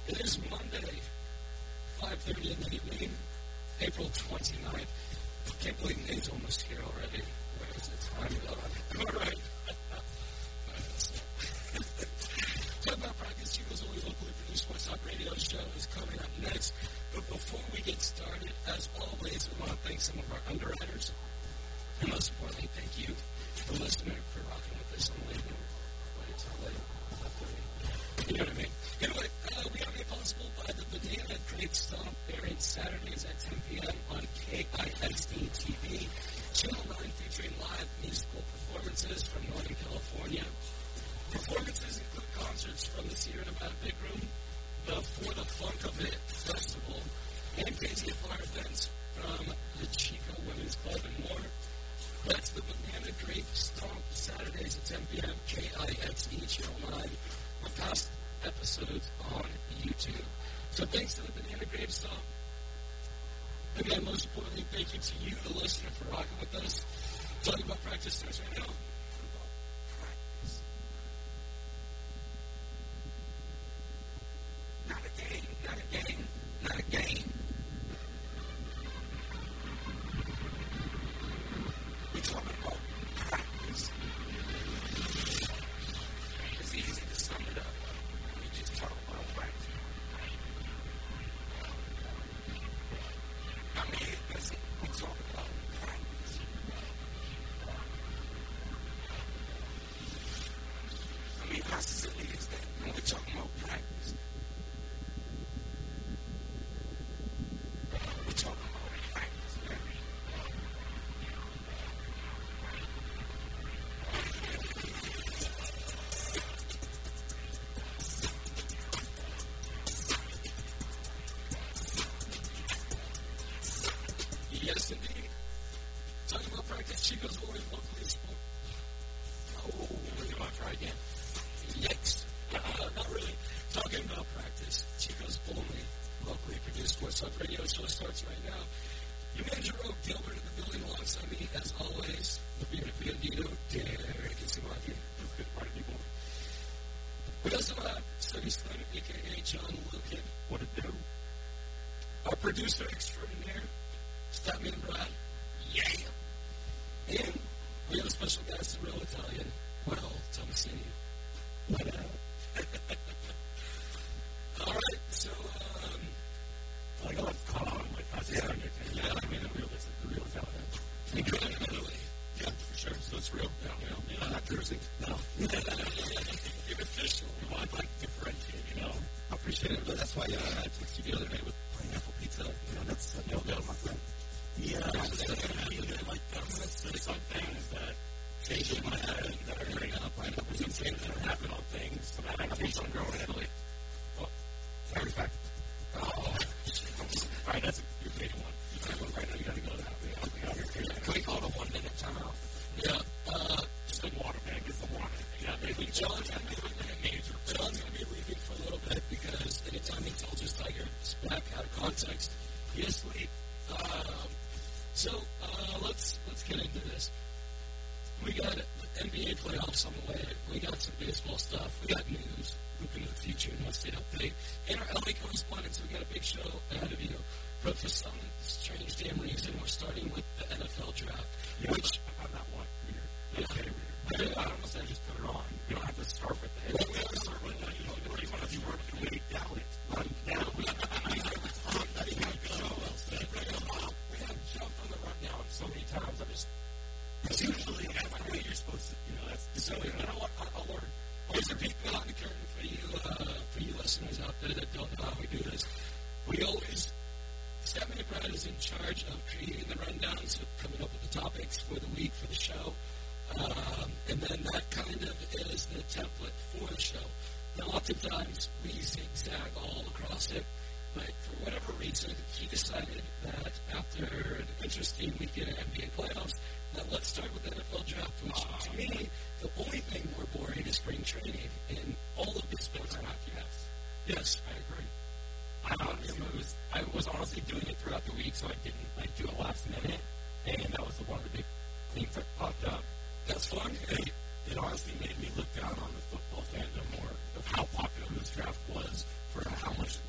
It is Monday, 5:30 in the evening, April 29th. I can't believe May's almost here already. Where is the time gone? All right. Talk About Practice, Chico's only locally produced sports talk radio show is coming up next. But before we get started, as always, we want to thank some of our underwriters. And most importantly, thank you, the listener, for rocking with us on late. Wait, it's not late. It's not 30. You know what I mean? Anyway, we are made possible by the Banana Grape Stomp, airing Saturdays at 10 p.m. on KIXD TV. Channel 9 featuring live musical performances from Northern California. Performances include concerts from the Sierra Nevada Big Room, the For the Funk of It Festival, and crazy bar events from the Chico Women's Club and more. That's the Banana Grape Stomp, Saturdays at 10 p.m. KIXD Channel 9, or past episodes on YouTube. So thanks to the Banana Grape Stomp. Again, most importantly, thank you to you, the listener, for rocking with us. Talking About Practice starts right now. Not a game, not a game, not a game. We're talking about practice. It's easy to sum it up. We just talk about practice. I mean, listen, we talk about practice. I mean, how silly is that when we're talking about practice? We're talking about practice, man. Yes, indeed. Talking about practice, Chico's only locally sport. Oh, you want to try again? Yikes. Not really. Talking about practice, Chico's only locally produced sports talk radio show starts right now. Your man Jerome Gilbert in the building alongside me, as always, the bearded bandito, Derek Isamaki. Good party people. We also have Sonny Slim, a.k.a. John Lucan. What it do? Our producer extraordinaire, Statman Brad. Yeah! And we have a special guest, the real Italian, well, Tomasini. What up? All right, so, I got caught on, like, I was just starting to think, yeah, I mean, the real Italian. You could have been really, yeah, for sure, so it's real, you know, not Jersey, no. You're official. You want, like, differentiate, you know, I appreciate it, but that's why I texted you the other day with pineapple pizza, you know, that's a no-go, my friend. Yeah, like, there's some things that change in my head that are growing up. Pineapple some things that happen on things. So I think some grow in Italy. Well, I respect. Oh, all right, that's a good big one. You can't go right now. You got to go that way. Can we call it a 1 minute timeout? Yeah. Just a water bag. It's the water. Yeah, maybe John's going to be leaving for a little bit because anytime he tells his Tiger back out of context, he is asleep. So let's get into this. We got NBA playoffs on the way. We got some baseball stuff. We got news. Looking to the future and what's the update. And our LA correspondents, we got a big show ahead of you. But for some strange damn reason, we're starting with the NFL draft. Yeah, which I'm not one weird. Yeah. Okay, weird. I don't know if I just put it on. You don't have to start with that. Well, we have to start with that. You know, you want to be working way down it. Run down. We have jumped on the rundown so many times. It's usually that's the way you're supposed to, you know, that's so, you know what, I'll learn. Here's a peek behind the curtain for you listeners out there that don't know how we do this. We always, Statman Brad is in charge of creating the rundowns, coming up with the topics for the week for the show. And then that kind of is the template for the show. Now, oftentimes, we zigzag all across it, but for whatever reason, he decided that after an interesting weekend in NBA playoffs, that let's start with the NFL draft, which to me, the only thing more boring is spring training in all of the sports podcasts. Yes, I agree. I was honestly doing it throughout the week, so I didn't do it last minute, and that was one of the big things that popped up. That's fun. It honestly made me look down on the football fandom more of how popular this draft was for how much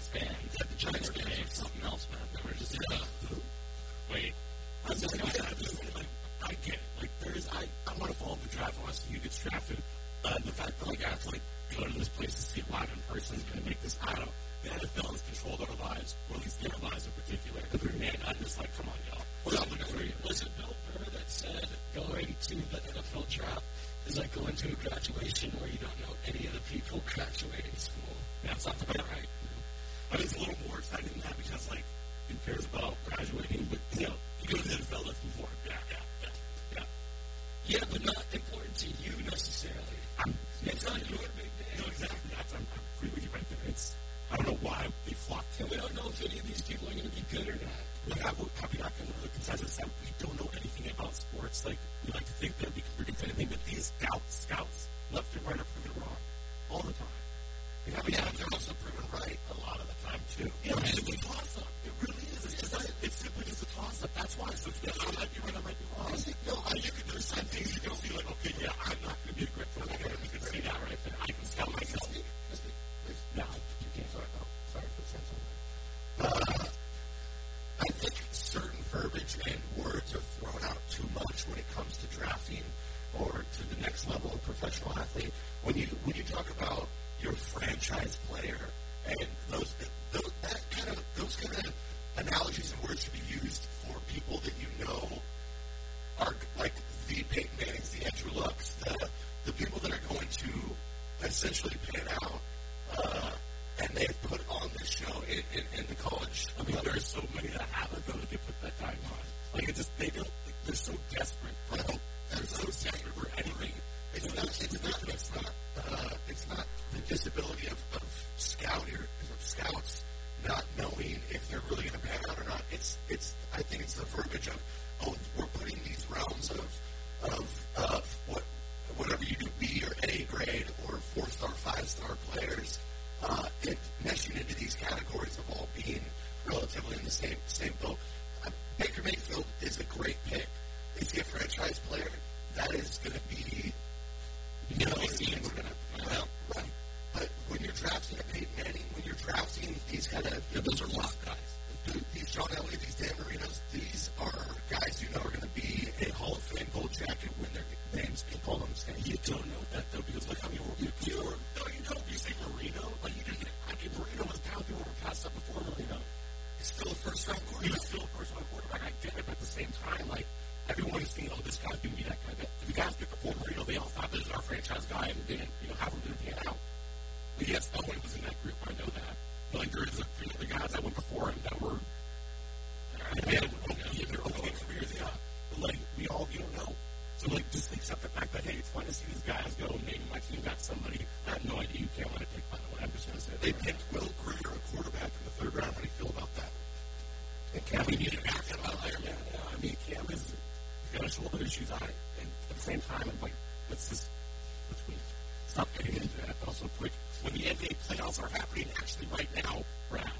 fans. The Giants fans were something else, man. They were just, wait. I get it. Like, I want to follow the draft. I want to see who gets drafted. The fact that, like, I have to, like, go to this place to see it live in person is going to make this, I don't know. The NFL has controlled our lives, or at least their lives in particular. And I'm just like, come on, y'all. Was it Bill Burr that said going to the NFL draft is like going to a graduation where you don't know any of the people graduating school? That sounds about right. But it's a little more exciting than that because, like, who cares about graduating? But, you know, you go to the NFL, that's important. Yeah, but not important to you necessarily. It's not your big day. No, exactly. I'm agree with you right there. I don't know why they flocked to it. We don't know if any of these people are going to be good or not. Like, have we not come to the consensus that we don't know anything about sports? Like, we like to think that we can predict anything, but these scouts, left and right, are proven wrong all the time. They're also proven right a lot of the time, too. You know, it's a toss-up. It really is. It's simply just a toss-up. That's why. So, I might be right, I might be wrong. There's some things you can see, like, okay, yeah, I'm not going to be a great player. You can see that right there. I can scout myself. No, you can't. Sorry for saying something. I think certain verbiage and words are thrown out too much when it comes to drafting or to the next level of professional athlete. When you talk about your franchise player and those kind of analogies and words should be used for people that you know are like the Peyton Mannings, the Andrew Lucks, the people that are going to essentially pan out, and they've put on this show in the college. I mean, there are so many that haven't though that they put that time on. Like, they're so desperate for help. They're so desperate for anything. It's not the disability of scouts not knowing if they're really going to pan out or not. I think it's the verbiage of, we're putting these realms of whatever you do, B or A grade or 4-star, 5-star players, and meshing into these categories of all being relatively in the same boat. Baker Mayfield is a great pick. Is he a franchise player? That is going to be, right. But when you're drafting a Peyton Manning, when you're drafting these kind of, those are lock guys. These John Elway, these Dan Marinos, these are guys you know are going to be a Hall of Fame gold jacket when their names being called on the stand. You don't know that though, because look how many you know, you say Marino, like you didn't. I mean, Marino was down. People were passed up before Marino. He's still a first-round quarterback. He was still a first-round quarterback. I get it, but at the same time, like everyone is thinking, this guy's going to be that guy. But the guys picked before Marino, they all thought this is our franchise guy, and didn't, have him didn't pan out. But yes, Elway was in that group. I know that. But like there is a few other guys that went before him that were. They're okay careers, yeah. But like we don't know. So like just accept the fact that hey, it's fun to see these guys go. Maybe my team got somebody. I have no idea who can't want to take by the way. I'm just gonna say they picked Will Greer, a quarterback in the 3rd round. How do you feel about that? And Cam, we need to back him out there, man. I mean, Cam is got shoulder issues on it, and at the same time, I'm like, let's stop getting into that. But also quick, when the NBA playoffs are happening actually right now, Brad.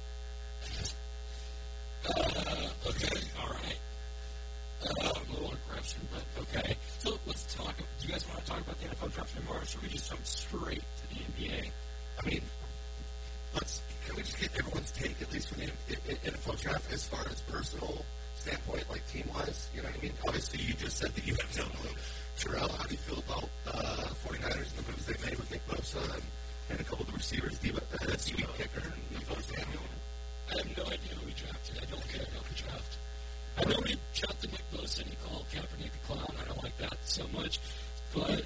Okay, all right. A little aggression, but okay. So let's talk. Do you guys want to talk about the NFL draft anymore, or should we just jump straight to the NBA? I mean, can we just get everyone's take, at least from the NFL draft, as far as personal standpoint, like team-wise? You know what I mean? Obviously, you just said that you have no clue. Terrell, how do you feel about 49ers and the moves they made with Nick Bosa and a couple of the receivers, Stevie Kicker and Deebo Samuel? I have no idea who we drafted. I don't care about the draft. I know we drafted Nick Bosa and he called Kaepernick a clown. I don't like that so much. But,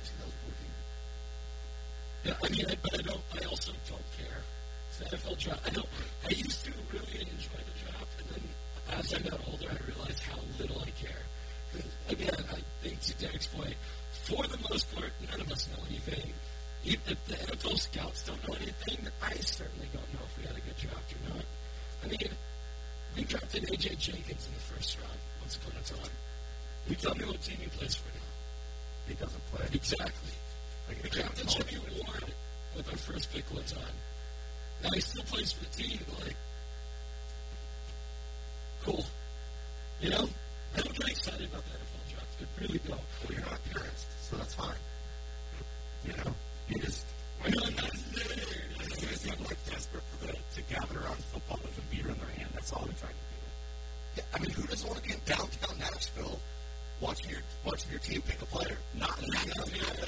yeah, I mean, I also don't care. It's the NFL draft. I used to really enjoy the draft, and then as I got older, I realized how little I care. Again, I think to Derek's point, for the most part, none of us know anything. If the NFL scouts don't know anything, I certainly don't know if we had a good draft or not. I mean, we drafted A.J. Jenkins in the 1st round once upon a time. You tell me what team he plays for now. He doesn't play. Exactly. We drafted Jimmy Ward with our first pick one time. Now he still plays for the team, but like, cool. I don't get excited about the NFL draft. I really don't. Well, you're not a purist, so that's fine. You just... I know I'm not a nerd. I'm like desperate to gather That's all we're trying to do. Yeah, I mean, who doesn't want to be in downtown Nashville watching your team pick a player? Not in that.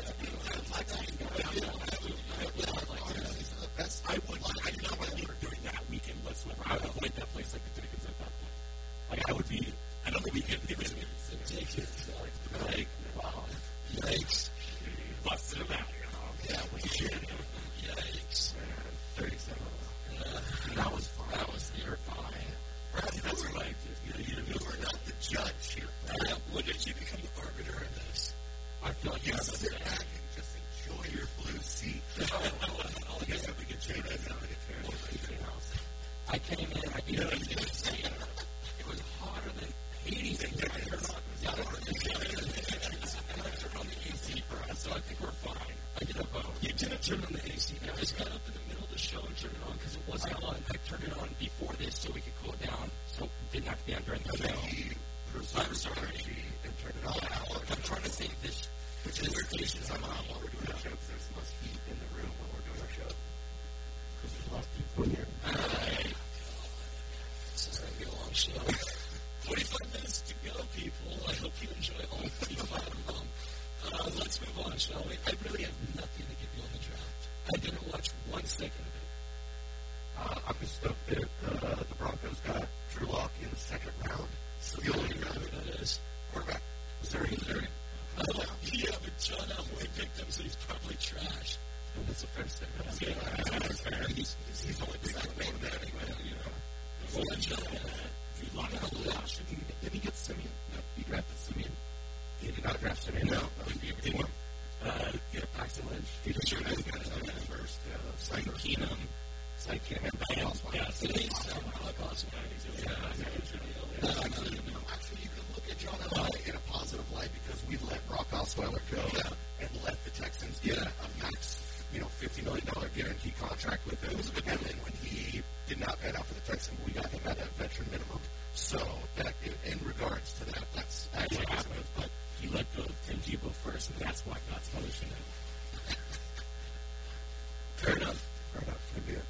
I do not want to be during that weekend whatsoever. I would avoid that place like the Dickens at that point. Like, I would be, another weekend, it was ridiculous. Like, wow. Yikes. Busted him out, you know. Yeah, we did. Yikes. 37. That was fun. You were fine. Right, that's right. You were not the judge here. When did you become the arbiter of this? I feel like you sit back and just enjoy your blue seat. I guess I think it's chain house. I came in, it was hotter than Hades. And I turned on the AC for us, so I think we're fine. I get a vote. You didn't turn on the AC. I just got up in the middle of the show and turned it on because it wasn't on. I turned it on before this so we could cool it down, so it didn't have to be on during the show. I'm sorry. And turn it on. I'm trying to save this. Which is station somehow while we're doing our show, because there's less heat in the room while we're doing our show. Because there's less people in here. This is going to be a long show. 45 minutes to go, people. I hope you enjoy all 45 of them. Let's move on, shall we? I really have nothing to give you on the draft. I didn't watch 1 second of it. I'm just stoked that the Broncos got Drew Lock in the second round. So the only round that is. Quarterback. Missouri. Yeah, but John Elway picked him, so he's probably trash. And that's a fair statement. That's fair. He's only picked up one man anyway, you know. Well, John, Drew Lock didn't he get Simeon? No, he drafted Simeon. He did not draft Simeon. No. He won. Paxton Lynch. He was sure guys got him first. Syke Keenum. Yeah, so he's awesome. Actually, you can look at John Elway in a positive light because we let Brock Osweiler go and let the Texans get a max, $50 million guarantee contract with him. It was a good deal. And when he did not pan out for the Texans, we got him at a veteran minimum. So that, in regards to that, that's actually happened. But he let go of Tim Tebow first, and that's why God's punishing him. Fair enough. Could be it.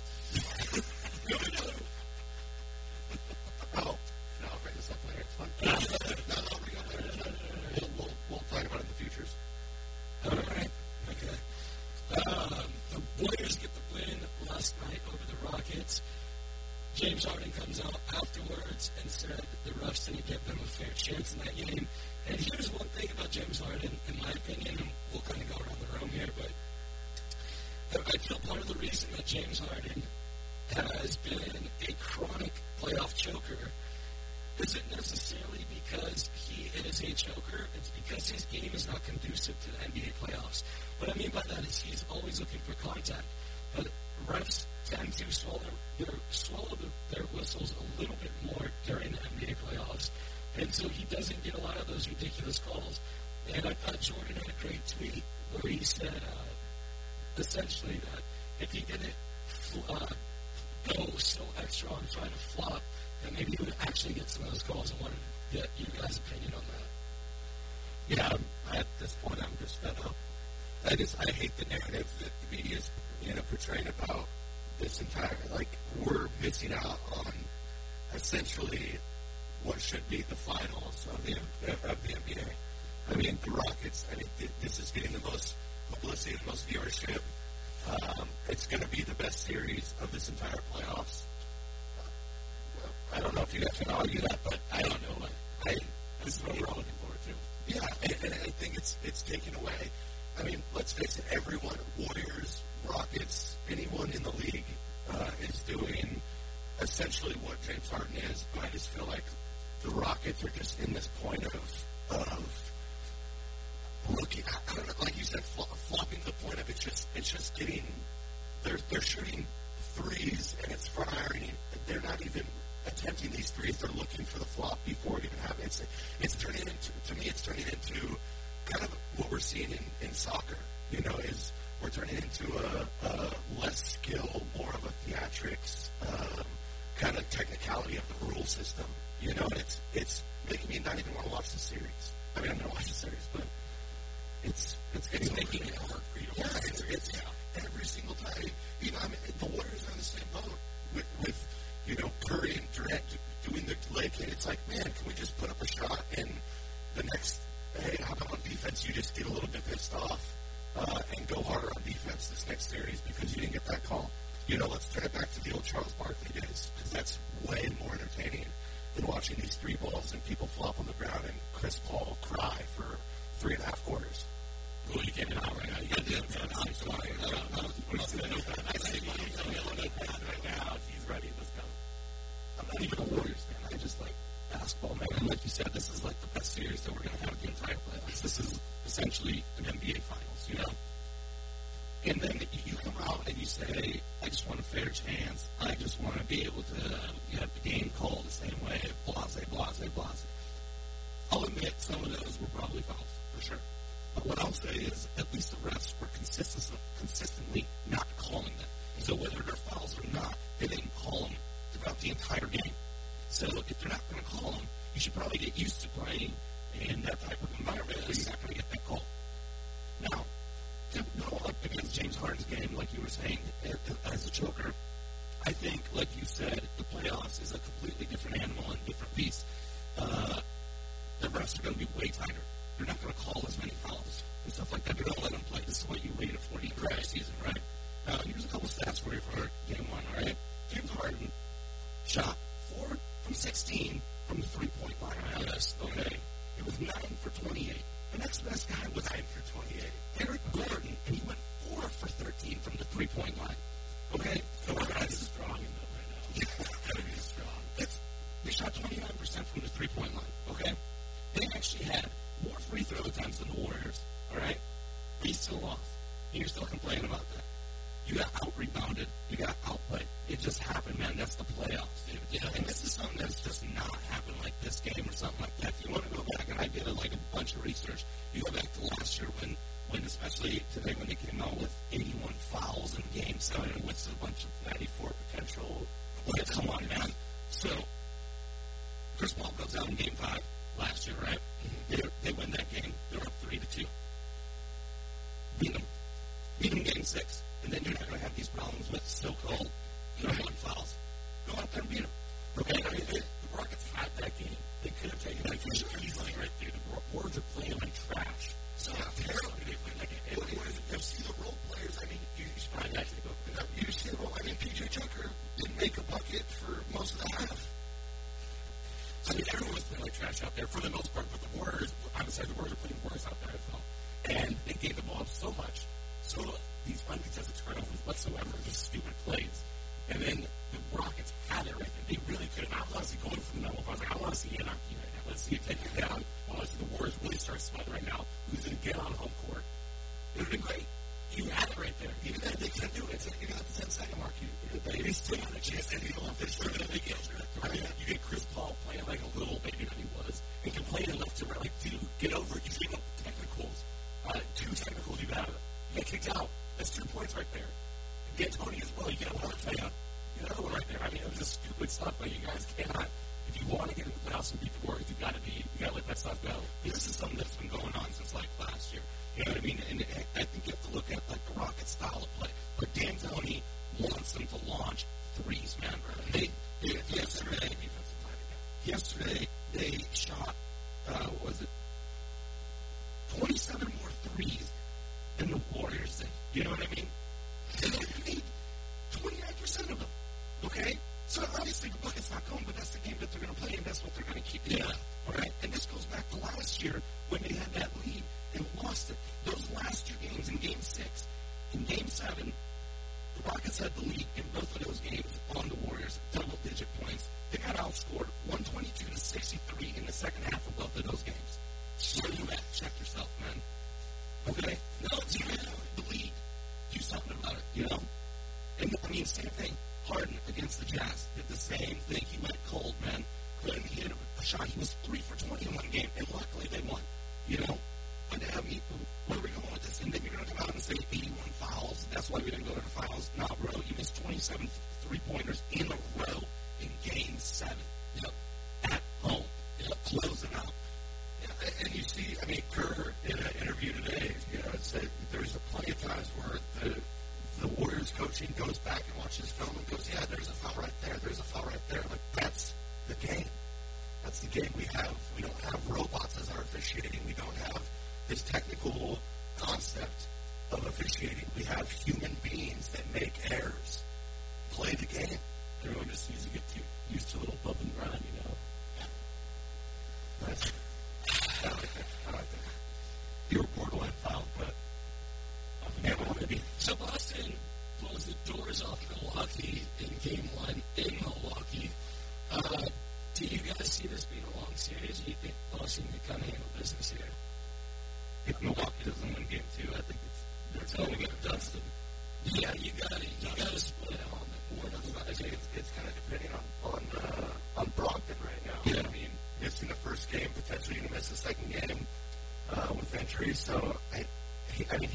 I'll bring this up later. It's fun. I'll bring it up later. We'll talk about it in the futures. All right. Okay. The Warriors get the win last night over the Rockets. James Harden comes out afterwards and said the refs didn't give them a fair chance in that game. And here's one thing about James Harden, in my opinion, and we'll kind of go around the room here, but I feel part of the reason that James Harden has been a chronic playoff choker isn't necessarily because he is a choker. It's because his game is not conducive to the NBA playoffs. What I mean by that is he's always looking for contact. But refs tend to swallow their whistles a little bit more during the NBA playoffs. And so he doesn't get a lot of those ridiculous calls. And I thought Jordan had a great tweet where he said essentially that if he didn't go so extra on trying to flop, then maybe he would actually get some of those calls. I wanted to get you guys' opinion on that. Yeah, at this point, I'm just fed up. I hate the narrative that the media is portraying about this entire, we're missing out on essentially what should be the finals of the NBA. I mean, the Rockets, this is getting the most publicity, the most viewership. It's going to be the best series of this entire playoffs. I don't know if you guys can argue that, but I don't know. This is what we're all looking forward to. Yeah, and I think it's taken away. I mean, let's face it, everyone, Warriors, Rockets, anyone in the league is doing essentially what James Harden is, but I just feel like the Rockets are just in this point of looking, I don't know, like you said, flopping to the point of it's just getting, they're shooting threes and it's front ironing. They're not even attempting these threes. They're looking for the flop before it even happens. It's turning into, to me, it's turning into kind of what we're seeing in soccer, is we're turning into a less skill, more of a theatrics, kind of technicality of the rule system, and it's making me not even want to watch the series. I mean, I'm going to watch the series, but it's making it hard for you to watch. It's every single time. The Warriors are in the same boat with Curry and throughout the entire game. So if they're not going to call them, you should probably get used to playing in that type of environment where you're not going to get that call. Now, to go up against James Harden's game, like you were saying, as a choker, I think, like you said, the playoffs is a completely different animal and different beast. The refs are going to be way tighter. They're not going to call as many fouls and stuff like that. They're going to let them play. This is what you waited for the entire season, right? Now, here's a couple stats for you for game one, all right? James Harden shot 4 from 16 from the three-point line. Yes, okay. It was 9 for 28. The next best guy was 9 for 28. Eric Gordon, and he went 4 for 13 from the three-point line. Okay? So that's strong in them right now. Yeah, gotta be strong. They shot 29% from the three-point line, okay? They actually had more free throw attempts than the Warriors, all right? But you still lost. And you're still complaining about that. You got out-rebounded. You got outplayed. It just happened, man. That's the playoffs, dude. Yeah, and this is something that's just not happened like this game or something like that. If you want to go back, and I did like a bunch of research, you go back to last year when especially today when they came out with 81 fouls in Game 7 and with a bunch of 94 potential. Like, come on, man. So, Chris Paul goes out in Game 5 last year, right? They win that game. They're up 3-2. Beat them Game 6. And then you're not going to have these problems with so-called 1 fouls. Go out there and beat them. Okay? I mean, the Rockets had that game. They could have taken that game easily right through. The Warriors are playing like trash. So apparently they play like an alien. You see the role players. I mean, you find that. You see the role. I mean, P.J. Tucker didn't make a bucket for most of the half. I mean, everyone's playing like trash out there for the most part. But the Warriors, I would say the Warriors are playing worse out there as well. And they gave the ball up so much. So these uncontested turnovers whatsoever, just stupid plays. And then the Rockets had it right there. They really could have. I was honestly going for the number. I was like, I want to see anarchy right now. Let's see it take it down. I want to see the Warriors really start sweating right now. Who's going to get on home court? It would have been great. You had it right there. Even though they couldn't do it. Even at the 10-second mark, they still had a chance. And you don't have to sure that they get. I mean, you get Chris Paul playing like a little baby that he was and complaining enough to like, dude, get over it. You gave up technicals. 2 technicals you got. You got kicked out. That's 2 points right there. And D'Antoni as well. You get another fan. You get another one right there. I mean, it was just stupid stuff. But you guys cannot. If you want to get in the playoffs and beat the Warriors, you got to let that stuff go. This is something that's been going on since like last year. You know what I mean? And I think you have to look at like the Rockets style of play. But D'Antoni wants them to launch threes, man. Yesterday they shot. What was it? 27 more threes than the Warriors did. You know what I mean? And they made 29% of them. Okay? So obviously the bucket's not going, but that's the game that they're going to play, and that's what they're going to keep doing. All right? And this goes back to last year when they had that lead and lost it. Those last 2 games in Game 6, in Game 7, the Rockets had the lead in both of those games on the Warriors, double-digit points. They got outscored 122-63 in the second half of both of those games. Where are you at? Check yourself, man. Okay? No, it's the lead. Do something about it, you know? And, I mean, same thing. Harden against the Jazz did the same thing. He went cold, man. Couldn't hit a shot. He was 3 for 20 in one game, and luckily they won, you know? But, I mean, where are we going with this? And then you're going to come out and say 81 fouls. That's why we didn't go to the finals. Nah, bro, you missed 27 three-pointers in a row in Game 7. Yep. At home. Yep. Closing out. And you see, I mean, Kerr in an interview today, you know, said there's plenty of times where the Warriors coaching goes back and watches film and goes, yeah, there's a foul right there. There's a foul right there. Like, that's the game. That's the game we have. We don't have robots as our officiating. We don't have this technical concept of officiating. We have human beings that make errors. Play the game. Everyone just needs to get used to a little bump and grind, you know. That's, I like that. You were borderline foul, but maybe. So Boston blows the doors off Milwaukee in Game 1 in Milwaukee. Do you guys see this being a long series, or do you think Boston can kind of handle business here? If Milwaukee doesn't win Game 2, I think they're totally going to dust them. Yeah, you got to split it on the board. I think it's kind of depending on Brogdon right now. Yeah. I mean, missing the first game, potentially going to miss the second game with injury. So I mean,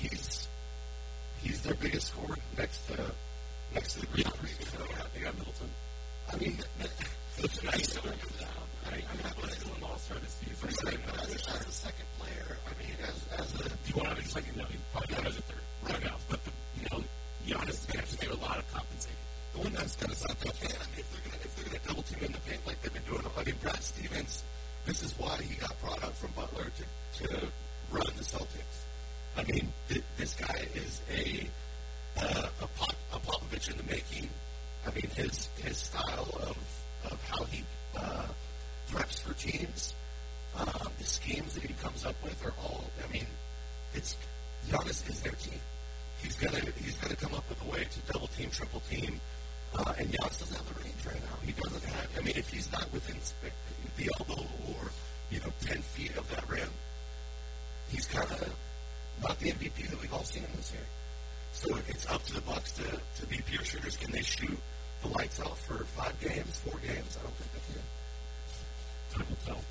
he's their biggest scorer next to the Green Freak. They got Middleton. I mean, it's nice to look at them. I mean, I was doing all-star this season. As a second player, I mean, as a... Do you want to just like, you know, probably not as a third right now, but, you know, Giannis is going to have to do a lot of compensating. The one that's going to stop that fan, if they're going to double team in the paint like they've been doing, I mean, Brad Stevens, this is why he got brought up from Butler to run the Celtics. I mean, this guy is a Popovich in the making. I mean, his style of how he preps for teams, the schemes that he comes up with are all. I mean, Giannis is their team. He's gonna come up with a way to double team, triple team, and Giannis doesn't have the range right now. He doesn't have. I mean, if he's not within the elbow or 10 feet of that rim, he's kind of not the MVP that we've all seen him this year. So it's up to the Bucks to be pure shooters. Can they shoot the lights out for 5 games, 4 games? I don't think they can. Time will tell.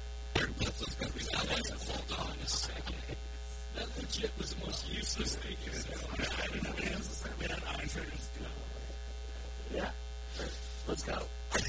Hold on a second. That legit was the most useless thing you said. I didn't have any hands to say. We had iron triggers, Yeah. Let's go.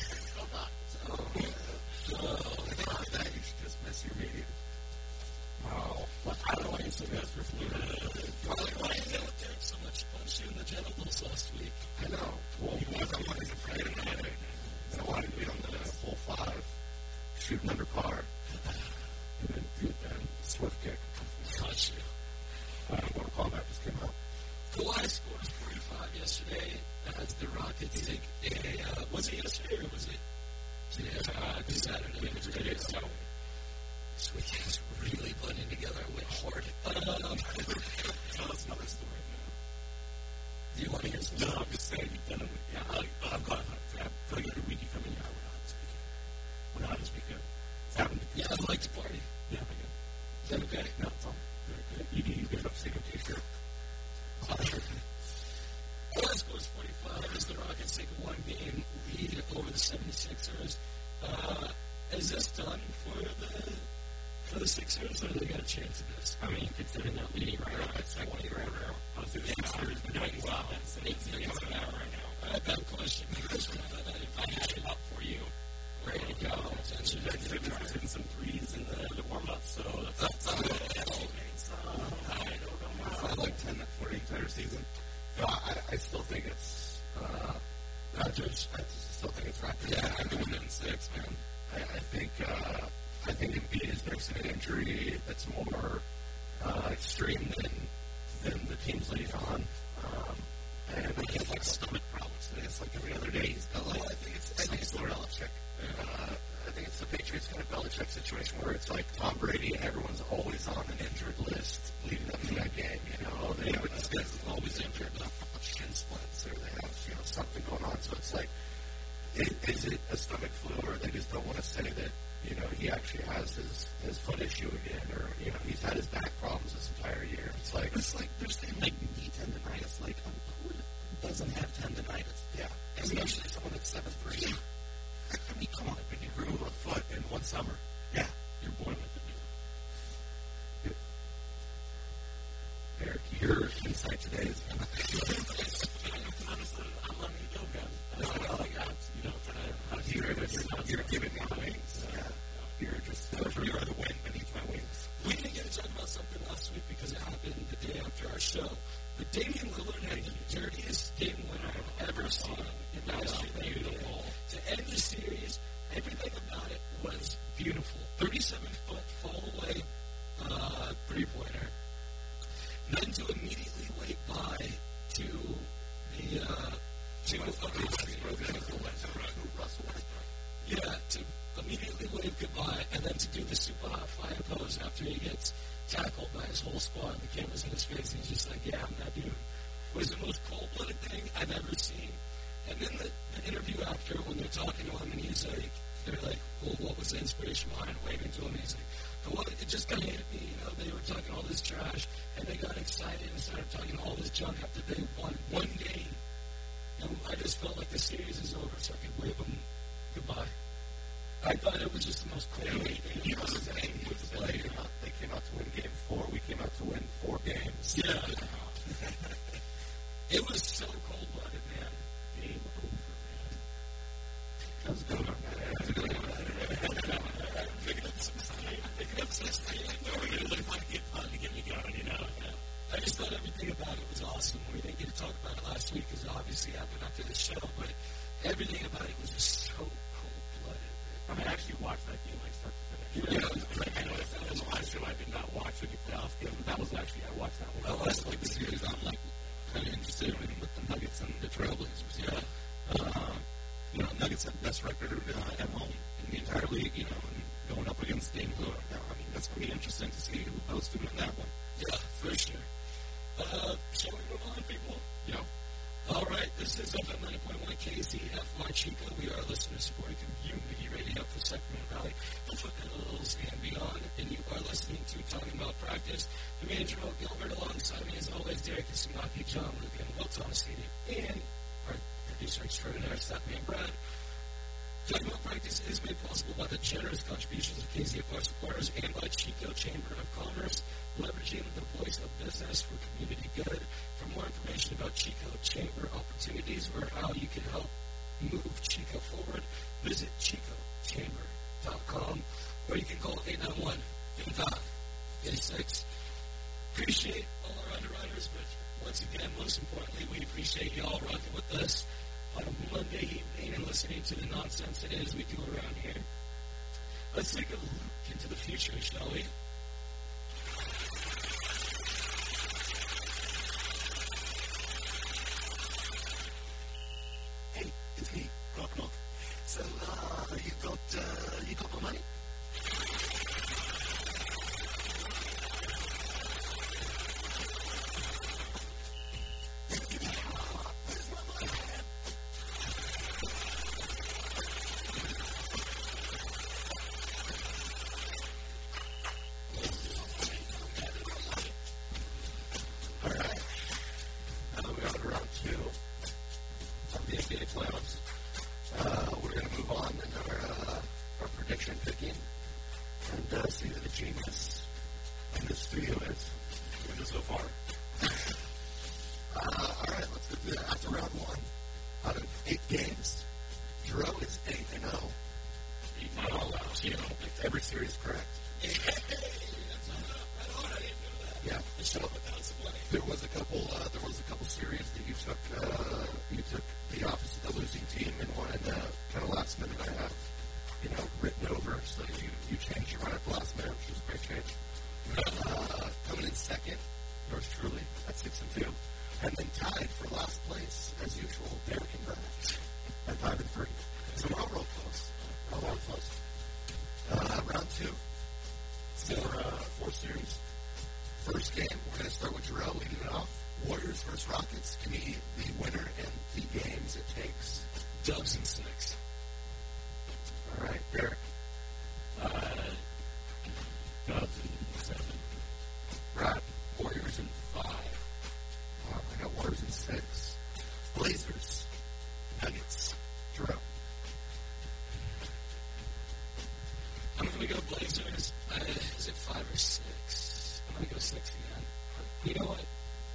That you should just miss your meeting. Oh, well, I don't know why you're so bad for Florida. Why is it there so much fun shooting the genitals last week? I know. Well, I wanted to play tonight. I wanted to be on the full 5, shooting under par. And then do that swift kick. Gosh, What a callback just came out. Kawhi scores 45 yesterday as the Rockets take a, was it yesterday or was it Saturday? It was today, so this weekend's really blending together. I went hard. Tell us another story, man. Do you want to hear some? No, I'm just saying you've done it. Yeah, I've got I feel like every week you come in here, I went out this weekend. Went out this weekend. It's happened. Yeah, I like to party. Yeah, I get. Is that okay? No, it's all very good. You get up, take a t-shirt. Kawhi scores 45 as the Rockets take a 1-game lead over the 76ers. Is this done for the Sixers, or do they got a chance of this? I mean, considering that leading right now, it's like 1 year in a row. Obviously, the Sixers been doing well. It's 8 games an hour right now. I have a question. I had it up for you. Ready to go. They've been hitting some threes in the warm-up, so that's good. I like 10 for the entire season. No, I still think it's Raptors. I still think it's Raptors. Yeah, I'm going in 6, man. I think Embiid is facing an injury that's more extreme than the team's leading on. And he has like stomach problems today. It's like every other day he's got like. I think it's Belichick. I think it's the Patriots kind of Belichick situation where it's like Tom Brady and everyone's always on an injured list leading up to that game. This guy's always injured. Shin splints or they have something going on. So it's like, is it a stomach flu or they just don't want to say that he actually has his foot issue again or he's had his back problems this entire year. It's like they're saying like knee tendonitis. Like who doesn't have tendonitis? Yeah, especially someone that's 7'3". I mean, come on, when you grew a foot in one summer, yeah, you're born with it. Eric, your insight today is honestly, I'm letting you go, guys. You're giving me wings. You're the wind beneath my wings. We didn't get to talk about something last week because it happened the day after our show. But Damian Lillard had the dirtiest game winner I've ever seen in the history of the NBA. To end the series, everything about it was beautiful. 37-foot fall-away three-pointer. Then to immediately wave bye to the Russell Westbrook. Yeah, to immediately wave goodbye and then to do the super hot fire pose after he gets tackled by his whole squad. The camera's in his face and he's just like, yeah, I'm that dude. It was the most cold-blooded thing I've ever seen. And then the interview after, when they're talking to him, and he's like, they're like, well, what was the inspiration behind waving to him? And he's like, well, it just kind of hit me, they were talking all this trash, and they got excited and started talking all this junk after they won one game. And I just felt like the series is over, so I could wave them goodbye. I thought it was just the most cool thing. He was saying they came out to win game 4. We came out to win 4 games. Yeah. It was so cold-blooded, man. Game over, man. How's it going? How's it going? Picking up some steam. No, we're going to look like it fun to get me going, you know. I just thought everything about it was awesome. We didn't get to talk about it last week because it obviously happened after the show, but everything about it was just so cold-blooded. I mean, I actually watched that game like start to finish. I noticed that in the last show I did not watch any playoff game. That was actually, I watched that one. Well, that's like the series I'm like kind of interested in with the Nuggets and the Trailblazers. Yeah. Nuggets have the best record at home in the entire league, and going up against Dame Lillard now. I mean, that's going to be interesting to see who goes through in that one. Yeah, for sure. Shall we move on, people? Yeah. All right, this is FM 90.1 KZFY Chico. We are a listener-supported community radio for Sacramento Valley, the Foothills, and beyond. And you are listening to Talking About Practice. The manager, Gilbert, alongside me, as always, Derek Isamaki, John Luke, and Will Thomas, and our producer extraordinaire, Statman Brad. Talking About Practice is made possible by the generous contributions of KZFR supporters and by Chico Chamber of Commerce, leveraging the voice of business for community good. For more information about Chico Chamber opportunities or how you can help move Chico forward, visit chicochamber.com, or you can call 891-85-86. Appreciate all our underwriters, but once again, most importantly, we appreciate y'all rocking with us on a Monday evening and listening to the nonsense it is we do around here. Let's take a look into the future, shall we? Hey, it's me, Rock Knock. So, you got my money? Dubs and six. All right, Derek. Dubs and 7. Right. Warriors in 5. I got Warriors in 6. Blazers. Nuggets. Jerome. I'm going to go Blazers. Is it 5 or 6? I'm going to go 6 again. You know what?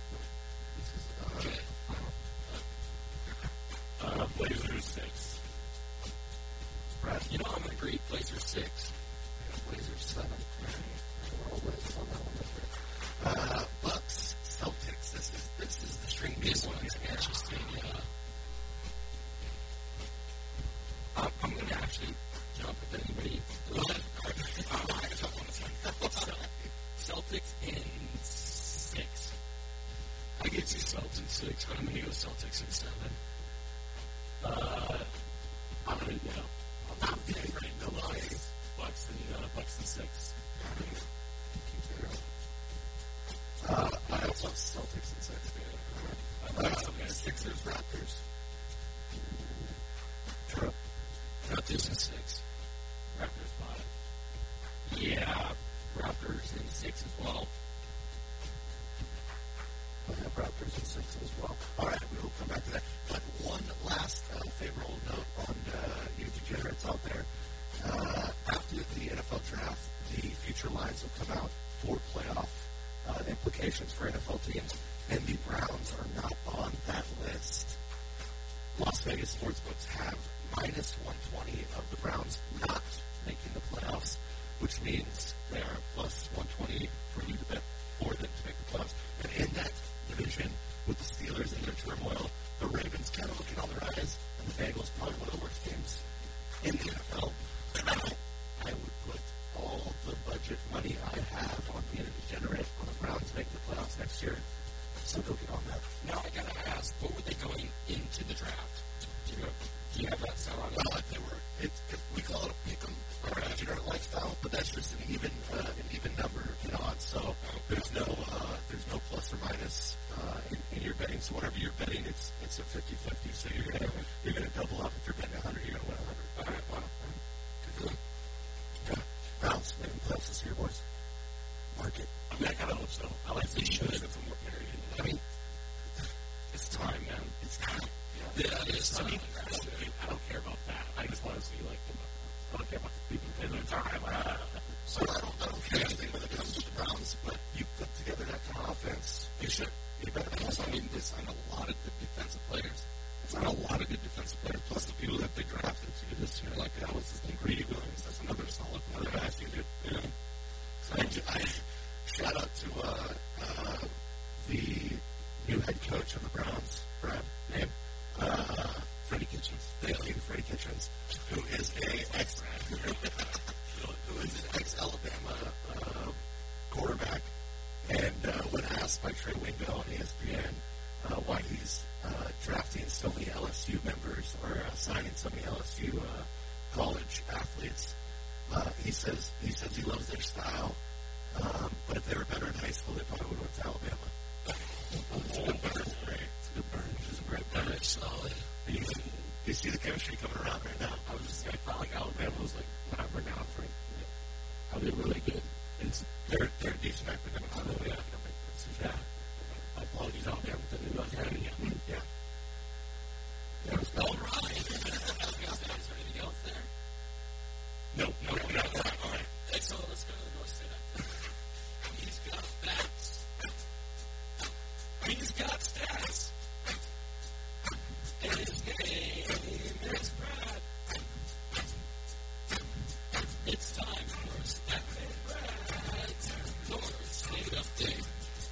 Blazers 6. Right. You know, I'm going to agree. Blazers 6. Blazers 7. We're all Blazers on that one. Bucks. Celtics. This is the string. This one is interesting. I'm going to actually jump if anybody. I can jump on this one. Celtics in 6. I get you Celtics in 6, but I'm going to go Celtics in 7. I'm going to go. I'm favoring the Bucks and 6. I also have Celtics in 6. Sixers, Raptors. True. Raptors in 6. Raptors 5. Yeah, Raptors in 6 as well. I have Raptors in 6 as well. All right, we will come back to that. But one last favorable note on you degenerates out there. After the NFL draft, the future lines have come out for playoff implications for NFL teams, and the Browns are not on that list. Las Vegas sportsbooks have minus plus 120 of the Browns not making the playoffs, which means they are plus 120 for you to bet for them to make the playoffs. And in that division, with the Steelers and their turmoil, the Ravens kind of looking on the rise, and the Bengals probably one of the worst teams in the NFL. I would put all the budget money I have on being a degenerate on the Browns making the playoffs next year. So go get on that. Now I gotta ask, what were they going into the draft? Do you have that sound on it? Well, they were. We call it a pick'em or a degenerate lifestyle, but that's just an even number in odds. So there's no plus or minus in your betting. So whatever you're betting, it's a 50-50. So you're gonna double up. If you're betting 100, you're gonna win 100. All right, wow. Good for them. Okay. Browns making the playoffs this year, boys. Market. I mean, I kind of hope so. I like the show some more parity. I mean, it's time, man. It's time. Yeah, it's time. I don't care about that. I just want to see, like, I don't care about the people in their time. So I don't care anything when it comes to the Browns, but you put together that kind of offense, you should. You better. I mean, they signed a lot of good defensive players. It's not a lot of good defensive players, plus the people that they drafted too this year. Like, that was his name, Greedy Williams. That's another solid player. I see it. Yeah. So I shout out to the new head coach of the Browns, Brad, name Freddie Kitchens. Thank you, Freddie Kitchens, who is an ex-Alabama quarterback. And when asked by Trey Wingo on ESPN why he's drafting so many LSU members or signing so many LSU college athletes, he says he loves their style. But if they were better in high school, they probably would have went to Alabama. It's a good burn. It's a good burn. It's a great burn. Very solid. You see the chemistry coming around right now. I was just saying, I felt like Alabama was like not renowned for how they're really good. They're a decent academic. Yeah. I apologize out there, but they lost having it. Yeah. All right. Is there anything else there? No. All right. So let's go to the North State. He's got facts. He's got stats. And his name is Brad. It's time for Stat Man Brad's North State Update.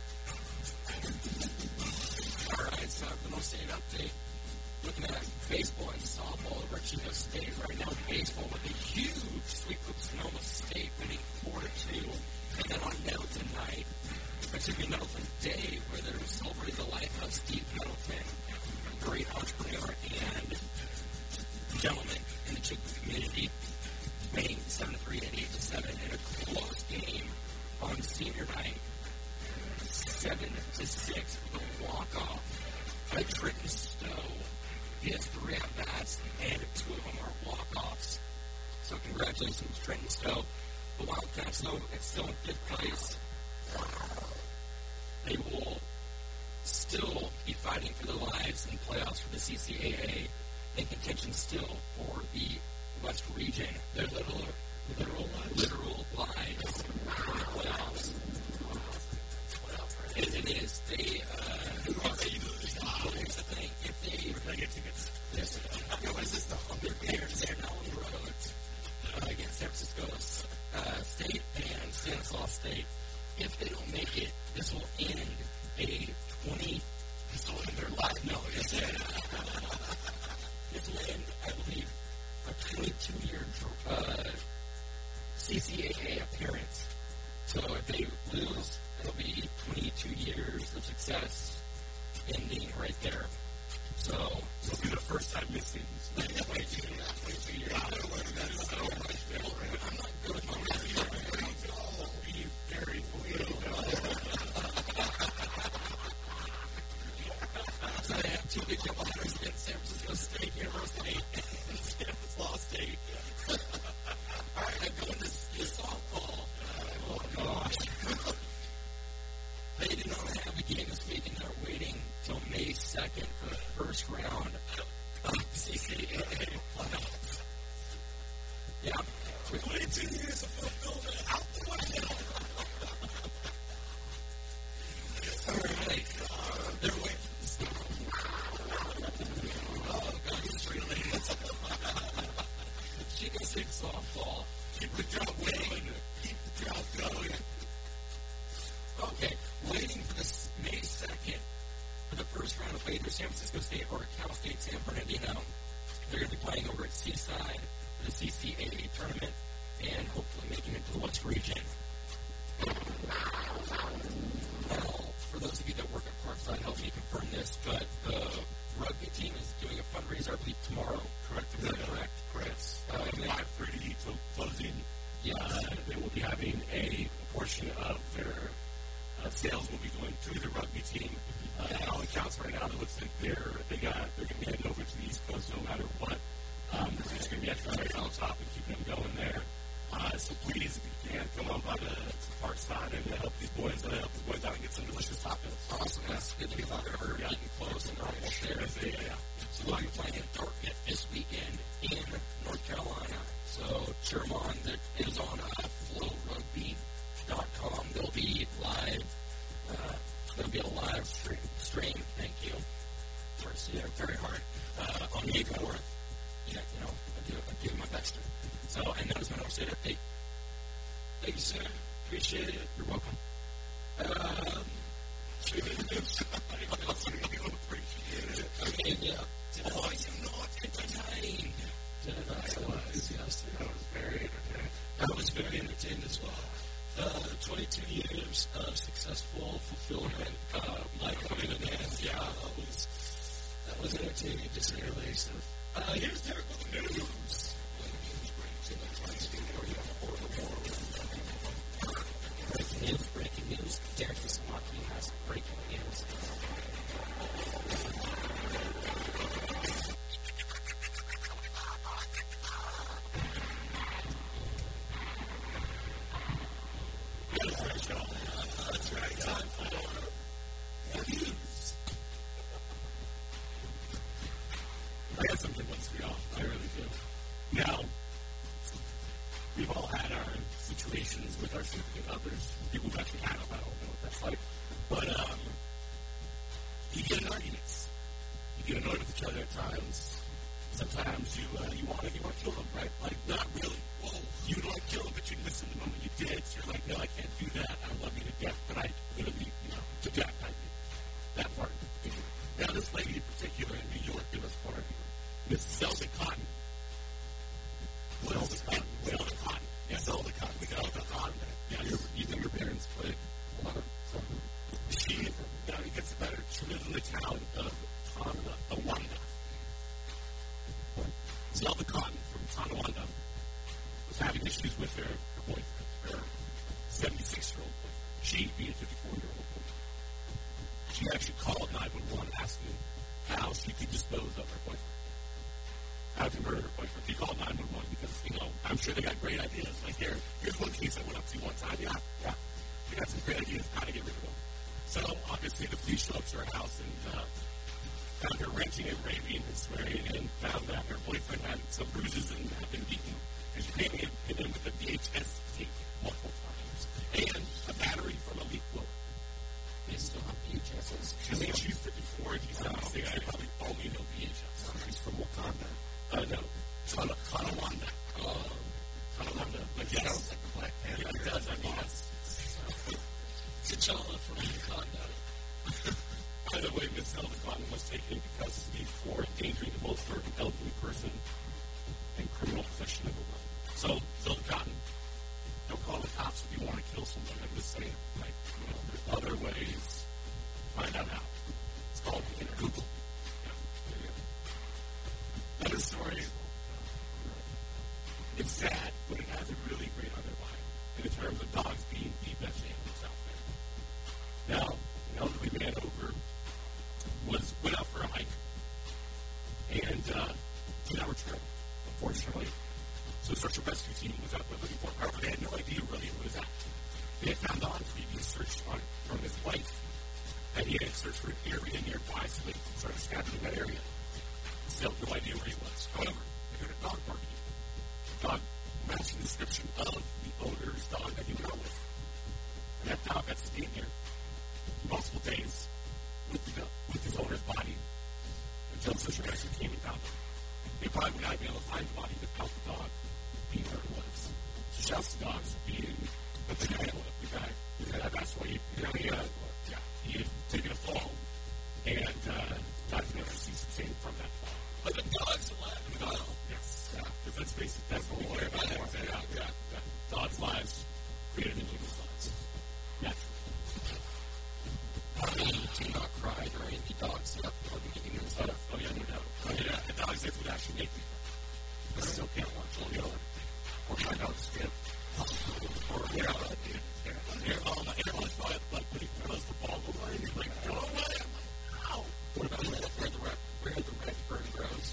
All right, it's time for the North State Update. Looking at baseball and softball over at Chico State right now. Baseball with a huge sweep of Sonoma State, winning 4-2. And then on Nettleton night, actually Nettleton Day, where they're celebrating the life of Steve Nettleton, a great entrepreneur and gentleman in the Chico community, winning 7-3 and 8-7 in a close game on senior night, 7-6 with a walk-off by Trenton Stowe. He has 3 at-bats, and 2 of them are walk-offs. So congratulations, Trenton Stowe. The Wildcats, though, it's still in 5th place. They will still be fighting for their lives in playoffs for the CCAA, in contention still for the West region. Their literal lives for the playoffs. As it is, here's the thing. If they get tickets, what is this? They're now on the road against San Francisco State and Stanislaus State. If they don't make it, this will end their life. No, this will end, I believe, a 22-year CCAA appearance. So if they lose, it'll be 22 years of success ending right there. So it'll be the first time missing. 22 years. I'm not good with my math. Be very So they have 2 big doubleheaders against San Francisco State University and Stanislaus State. All right, I'm going to softball. Oh, gosh. They do not have a game this week, and they're waiting till May 2nd for the first round of CCAA playoffs. Yeah. 22 years of fulfillment out the way. All right. They're waiting. Oh, God, he's really Sig softball. Keep the drought going. Keep the drought going. Okay, waiting for this May 2nd for the first round of either San Francisco State or Cal State San Bernardino. They're going to be playing over at Seaside for the CCAA tournament and hopefully making it to the West region. Well, for those of you that work at Parkside, help me confirm this, but the rugby team is doing a fundraiser, I believe, tomorrow. Correct. Is that correct? Correct. 5:30 till closing. Yes. They will be having a portion of their sales will be going to the rugby team. All accounts right now, it looks like they're going to be heading over to the East Coast no matter what. There's just going to be extra right on top and keeping them going there. So please, if you can, come on by the Parkside and help these boys out and get some delicious tacos. Awesome. That's good to be talking about. We're getting close and almost there. So we'll be playing at Dartmouth this weekend in North Carolina. So cheer them on. It is on flowrugby.com. There'll be live. There'll be a live stream. Thank you. Sorry, yeah, very hard. On May 4th. Yeah, I do my best. So, and that was my update. Thank you, sir. Appreciate it. You're welcome. Should we do this? I also appreciate it. Okay, yeah. Oh, you're not entertained. I was, yes. That was very entertaining. I was very entertained as well. 22 years of successful fulfillment. My coming to end, yeah, that was entertaining to say the least. Here's Derek with the news. Breaking news. Derek Ismaki has breaking news. That's right. Time for news. I got some good ones for y'all. I really do. Now, we've all had our situations with our significant others. People who've actually had them. I don't know what that's like. But you get in arguments. You get annoyed with each other at times. Sometimes you want to kill them, right? Like, not really. Whoa, you don't want to kill them, but you listen the moment you did. So you're like, no, I can't do that. I love you to death, but I literally, to death, I did that part. Now, this lady in particular in New York, it was part of Miss Zelda Cotton. Zelda Cotton. Zelda Cotton. Yeah, Zelda Cotton. We got Zelda Cotton. Yeah, your parents played a lot of something. It gets better. She lives in the town of Tonawanda. Zelda Cotton from Tonawanda was having issues with her boyfriend, her 76-year-old boyfriend. She being a 54-year-old woman. She actually called 911 asking how she could dispose of her boyfriend. How to murder her boyfriend. She called 911 because, I'm sure they got great ideas. Like, here's one case I went up to one time. Yeah. They got some great ideas how to get rid of them. So, obviously, the police showed up to her house and found her ranting and raving and swearing and found that her boyfriend had some bruises and had been beaten. And she came in with a VHS tape multiple times and a battery from a leaf blower. They still have VHSs. She's 54 and he's 76. I probably only know VHS. He's from Wakanda. No. Tonawanda. Tonawanda. But yes. Sounds like the Black Panther. Yeah, it does. I mean, that's... T'Challa from Wakanda. By the way, Miss Zelda Cotton was taken because for endangering the most certain elderly person and criminal possession of a weapon. So, Zelda Cotton, don't call the cops if you want to kill someone. I'm just saying, there's other ways to find out how. It's called the internet. Google. Yeah, there you go. Another story. It's sad, but it has a really great underline in terms of dogs being the best animals out there. Now, an elderly man went out for a hike and did not return, unfortunately. So the search and rescue team was out there looking for him. However, they had no idea really where he was at. They had found on previous search from his wife that he had searched for an area nearby, so they started scouting that area. Still had no idea where he was. However, they heard a dog barking. The dog matched the description of the owner's dog that he went out with. And that dog got staying there multiple days with his owner's body until the search and rescue came and found him. They probably would not be able to find the body without the dog. house dogs being the guy, I've asked why he had taken a fall, and I've never seen something from that fall. But the dog's alive and well. Yes, because let's face it, that's what we care about more. Dogs' lives created in humans' lives. Naturally. Do not cry during the dog's death or the humans' death. Oh, yeah, no doubt. The dog's death would actually make me cry. I still can't watch all the other. Or my dog's death. Or, my airline's probably like when he throws the ball away, and he's like, go away. I'm like, ow. What about where the red bird grows?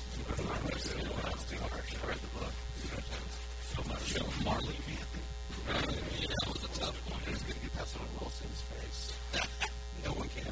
I read the book. So much. Marley Manson. That was a tough one. It's going to get past on Wilson's face. No one can.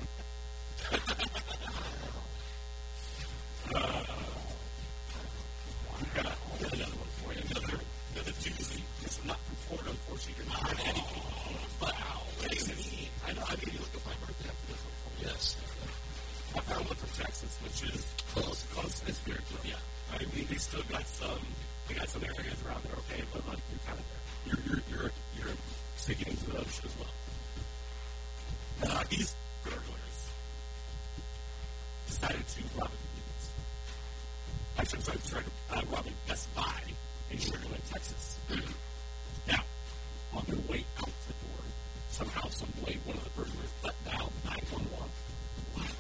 I've got another one for you. Another doozy. It's not from Florida, unfortunately. You're not heard anything. Wow. I know. I need to look at my birthday after this one for me. Yes. I found one from Texas, which is close. It's very good. Yeah. I mean, they still got some. They got some areas around there, okay, but like you're kind of there. You're sticking into the ocean as well. These burglars decided to rob a convenience. Actually, I'm sorry, robbing Best Buy in Sugar Land, Texas. Now, on their way out the door, somehow, some way, one of the burglars let down 911. What?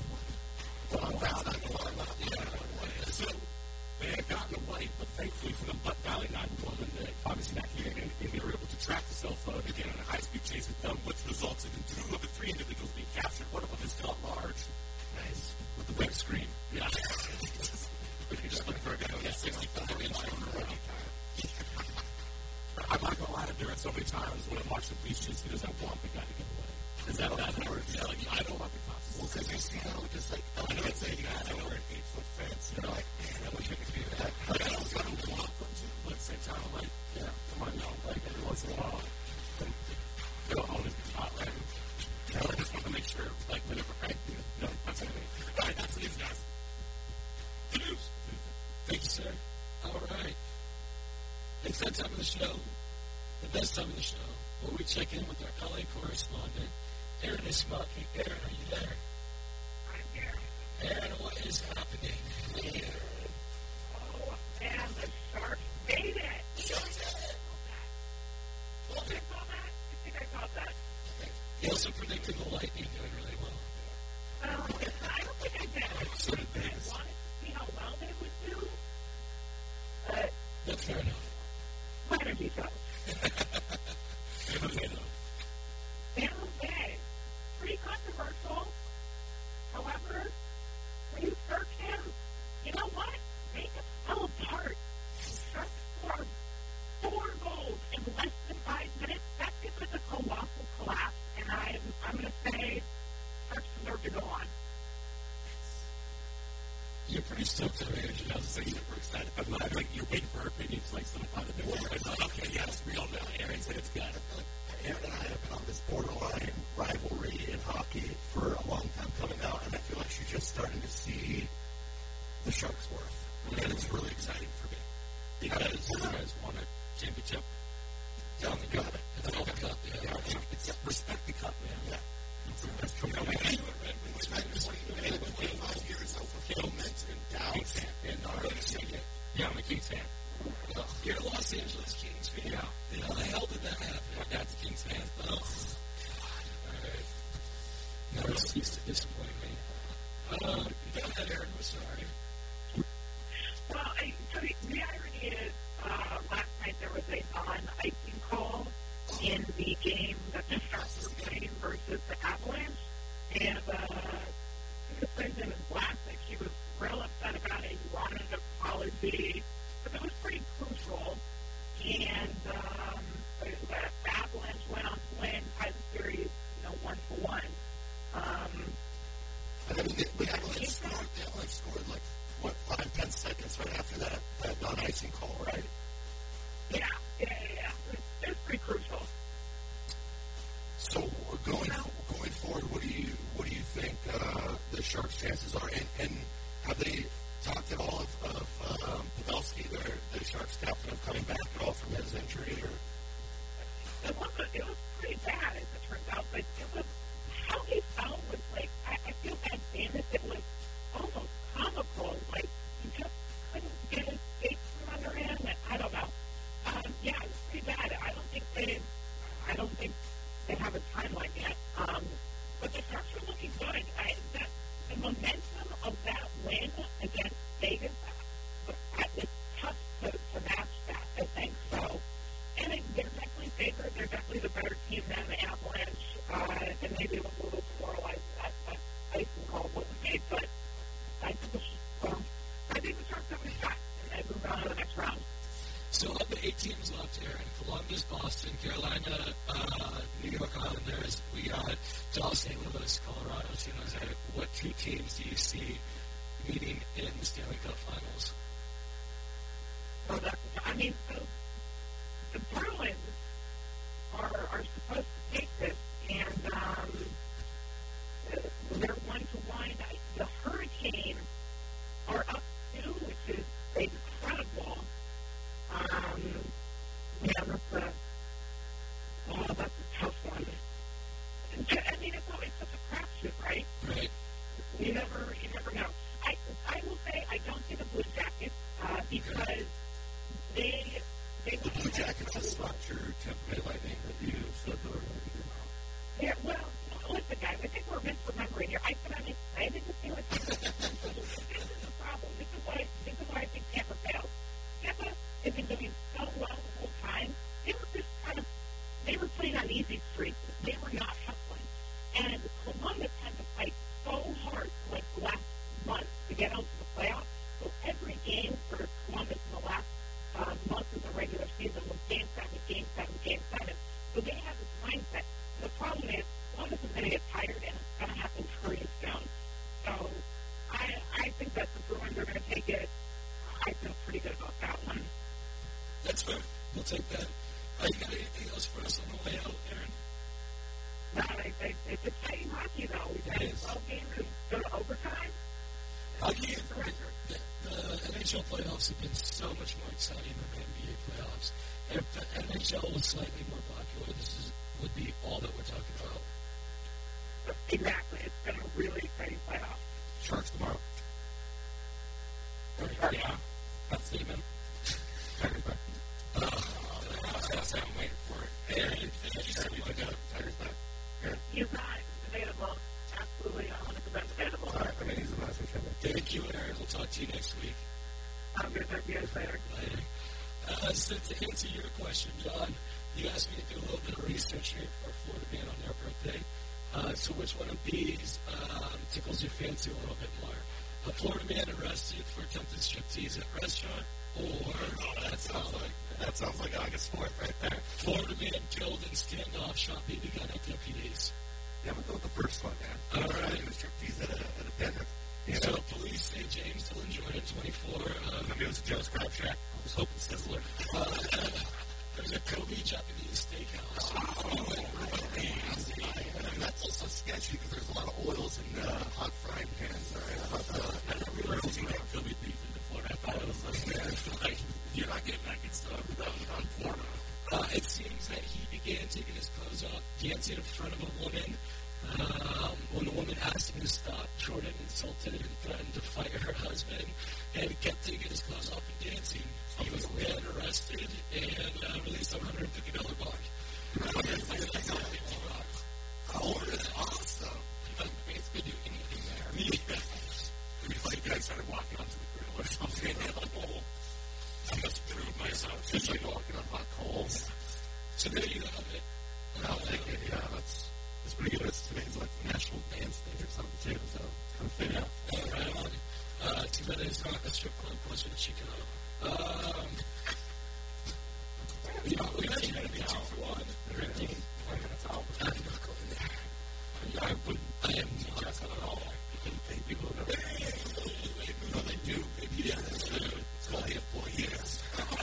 So they had gotten away, but thankfully for them, butt dialing 911, they obviously not here, and they were able to track the cell phone again on a high-speed chase with them, which resulted in 2 of the 3 individuals being captured. One of them is still at large. Nice. With the web screen. Yeah. You're just looking for a guy who has 65-inch on the road. I'm not going to lie, I've done it so many times when I'm watching the police chase because I want the guy to get away. Is that works? Yeah, like, I don't want the cops. Well, because you see how just like, I know it's a guy over an 8-foot fence, and you're like, man, I wish I could do that. Like, I was going to walk them too, but at the same time, I'm like, yeah, come on, no, like, every once in a while, they'll always be hot, right? I just want to make sure, like, whenever, right? No, that's anything. All right, that's the news, guys. The news. Thank you, sir. All right. It's that time of the show, the best time of the show, where we check in with our LA correspondent, Aaron Ismaki. Aaron, are you there? I'm here. Aaron, what is happening? Oh, and the Sharks made it. Sharks did it. Well, I saw that. I think I saw that. He also predicted the Lightning doing really well. I don't think I did. So did I Vegas. wanted to see how well they would do. But That's fair enough. why don't you go? San Jose, though. San Jose. Pretty controversial. However, when you search him, you know what? They just fell apart. Sharks scored 4 goals in less than 5 minutes. That's because of a colossal collapse. And I'm going to say Sharks deserve to go on. You're pretty stoked on Aaron. I was saying super excited. I'm glad, like, you're waiting for her opinion to, like, solidify the big one. I thought, okay, yes, we all know. Aaron said it's good. I feel like Aaron and I have been on this borderline rivalry in hockey for a long time coming out, and I feel like she's just starting to see the Sharks' worth. And it's really exciting for me. Because you guys won a championship. Yeah, we got it. It's all the cup, yeah. It's respect the cup, man. Yeah. It's the best trophy. Respect 25 years of fulfillment and doubt and our Yeah, I'm a Kings fan. You're a Los Angeles Kings fan. Yeah. How the hell did that happen? My dad's a Kings fan. Oh, God. All right. Never cease to disappoint me. Go ahead, Aaron. I'm sorry. Well, so the irony is, last night there was a non-icing call in the game that the Sharks were playing versus the Avalanche, and the president is Vlasic. He was real upset about it. He wanted an apology, but it was pretty crucial. And the Avalanche went on to win, tie the series, 1-1. I mean, the Avalanche scored like, what, 5-10 seconds right after that non-icing call, right? Yeah. It's pretty crucial. So going forward, what do you think the Sharks' chances are? And have they talked at all of Pavelski, the Sharks captain, of coming back at all from his injury? Or It was pretty bad, as it turns out, but it was, how he fell was like, I feel bad saying this, it was almost comical, like, he just couldn't get his feet from under him, and I don't know. Yeah, it was pretty bad. I don't think they have a timeline yet. But the Sharks are looking good. The momentum of that win against Vegas, it's tough to match that, I think. So, and they're definitely favored. They're definitely the better team than the Avalanche, and maybe it was a little demoralized that icing call wasn't made. But I think the Sharks have a shot, and they move on to the next round. So of the 8 teams left here, in Columbus, Boston, Carolina, New York Islanders, we got Dallas, St. Louis, Colorado, San Jose. What 2 teams do you see meeting in the Stanley Cup Finals? Well, so the Bruins are supposed to take this, and they're 1-1. The Hurricanes are up 2, which is incredible. That's a tough one. I mean, it's such a crapshoot, right? Right. You never know. I will say I don't see the Blue Jackets because they The Blue Jackets is not your Tampa Bay Lightning that you said they were going to do now. Yeah, well, listen, guys, I think we're misremembering here. I said I'm excited to see what's happening. This is the problem. This is why I think Tampa failed. Tampa has been doing so well the whole time. They were just they were playing on easy streets. They were not hustling. And Columbus had to fight so hard for like the last month to get out to the playoffs. So every game for Columbus in the last month of the regular season was game 7, game 7, game 7. So they have this mindset. The problem is Columbus is going to get tired and it's going to happen pretty soon. So I think that the Bruins are going to take it. I feel pretty good about that one. That's fair. We'll take that. You got anything else for us on the way out, Aaron? No, it's exciting hockey, though. We've had 12 games go to overtime. Hockey, the NHL playoffs have been so much more exciting than the NBA playoffs. If the NHL was slightly more popular, this would be all that we're talking about. Exactly. It's been a really exciting playoff. Sharks tomorrow. Yeah, that's Steven. Tigers back. I'm waiting for it. Aaron, you said we look up. Tigers back. Aaron? He's not debatable. Absolutely 100% debatable. All right, I mean, he's the last one. Thank you, Aaron. We'll talk to you next week. I'm going to talk to you guys later. So to answer your question, John, you asked me to do a little bit of research here for Florida Man on their birthday. So which one of these tickles your fancy a little bit more? A Florida man arrested for attempted striptease at restaurant, or That sounds like August 4th right there. Florida man killed in standoff, shot BB gun at deputies. Yeah, I'm going to go with the first one, man. All right. He was striptease at a dinner. So police say James Dillon Jordan, 24. Maybe it was a Joe's Crab Shack. I was hoping Sizzler. There's a Kobe Japanese steakhouse. That's also sketchy because there's a lot of oils and hot frying pans. I never realized you had Kobe beef in Florida. I thought it was like, you're not getting that good stuff on Florida. It seems that he began taking his clothes off, dancing in front of a woman. When the woman asked him to stop, Jordan insulted and threatened to fight her husband and kept taking his clothes off and dancing. He was then arrested and released on a $150 bond. Oh, that's awesome. It's good to do anything there. Maybe like I started walking onto the grill or something. And like, oh, I must prove myself. Just like walking on hot coals. So there you have it. I'll take it. Yeah, that's pretty good. It's today's like national dance thing or something too. So kind of fit out. Right on. Too bad it's not a strip club closer to Chico. We're actually going to be 2 for 1. I'm not going there. I wouldn't. I am not at all. You couldn't pay people to no, they do. Maybe, yeah, that's true. It's called the employees.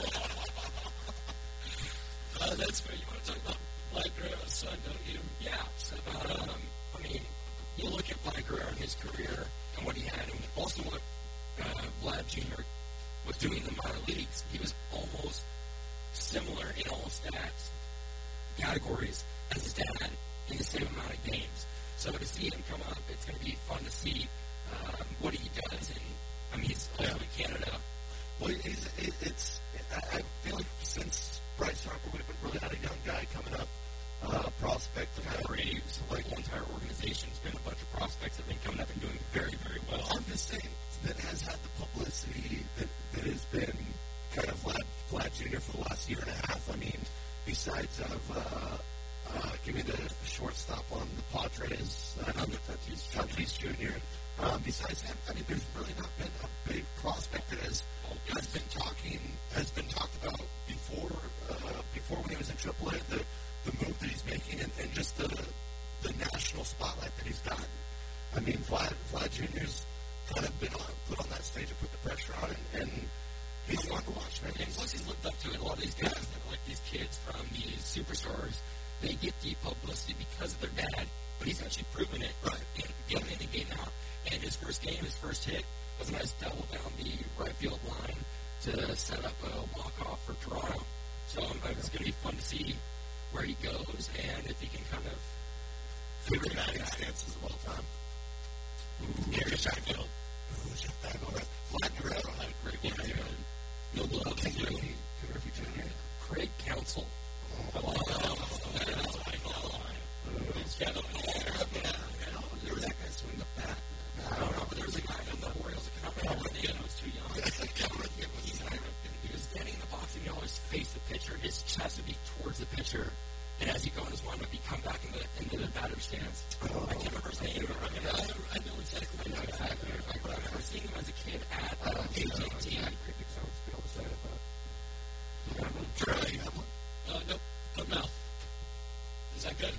That's fair. You want to talk about Vlad Guerrero's son, don't you? Yeah. So, I mean, you look at Vlad Guerrero and his career and what he had, and also what Vlad Jr. was doing in the minor leagues. He was almost similar in all stats. categories as his dad in the same amount of games. So to see him come up, it's going to be fun to see what he does. And I mean, he's also in Canada. Well, I feel like since Bryce Harper, we've really had a young guy coming up, prospect. Braves, like the entire organization's been a bunch of prospects that have been coming up and doing very, very well. I'm just saying that has had the publicity that has been kind of Vlad Jr. for the last year and a half. I mean, besides give me the shortstop on the Padres, Tatis Jr. Besides him, I mean, there's really not been a big prospect that has been talked about before when he was in AAA. The move that he's making and just the national spotlight that he's gotten. I mean, Vlad Jr.'s kind of been put on that stage and put the pressure on, and he's fun to watch, man. And plus, he's looked up to it. A lot of these guys that are like these kids from these superstars, they get the publicity because of their dad, but he's actually proven it. Right. And game in and game out. And his first hit was a nice double down the right field line to set up a walk-off for Toronto. So it's going to be fun to see where he goes and if he can kind of favorite batting stances of all time. Gary Sheffield. Jeff Bagwell. Vlad Guerrero had a great one. No glove. Ken Griffey Jr. Craig Counsell. There was that guy swinging the bat. I don't know, but there was a guy from the Orioles that came up and he was too young. He was standing in the box and he always faced the pitcher. His chest would be towards the pitcher. And as he go in his windup, he'd come back into the batter's stance. I can't remember his name. I know exactly. But I remember seeing him as a kid at AT&T. Charlie, you have one? Nope. Good mouth. Is that good?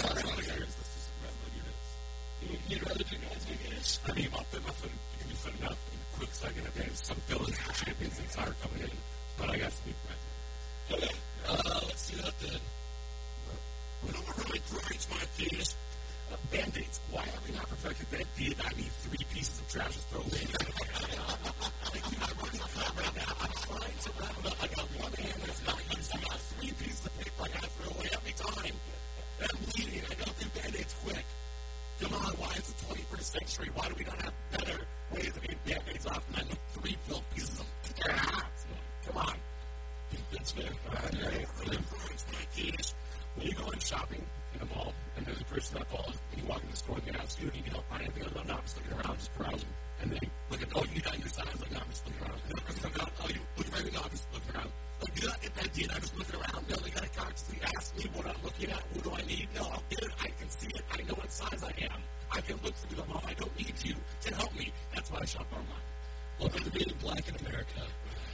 You'd rather do guys do units? I mean, nothing can be fun enough in a quick second of games. Some Phillies champions and are coming in, but I got to be present. Okay. Let's do that then. You know what really grinds my gears? Band-Aids. Why have we not perfected that deal? I need 3 pieces of trash to throw away. Like, dude, I'm running out right now. I'm trying to wrap it up. I got one hand that's not used. I got 3 pieces of paper I got to throw away every time. And I'm bleeding. I got to do Band-Aids quick. Come on, why is the 21st century? Why do we not have better ways of getting Band-Aids off than I look 3 filled pieces of come on. That's fair. When you go in shopping in a mall and there's a person that calls and you walk in the store and they ask you, do you need help find anything? No, I'm just looking around, just browsing. And they look at, oh, you need that in your size? Like, no, I'm just looking around. And the person comes out, oh, you looking right? No, I'm just looking around. Like, do not get that deal. I'm just looking around. No, they got to consciously ask me what I'm looking at. What do I need? No, I'll get it. I can see it. I know what size I am. I can look through them all. I don't need you to help me. That's why I shop online. Welcome to being black in America.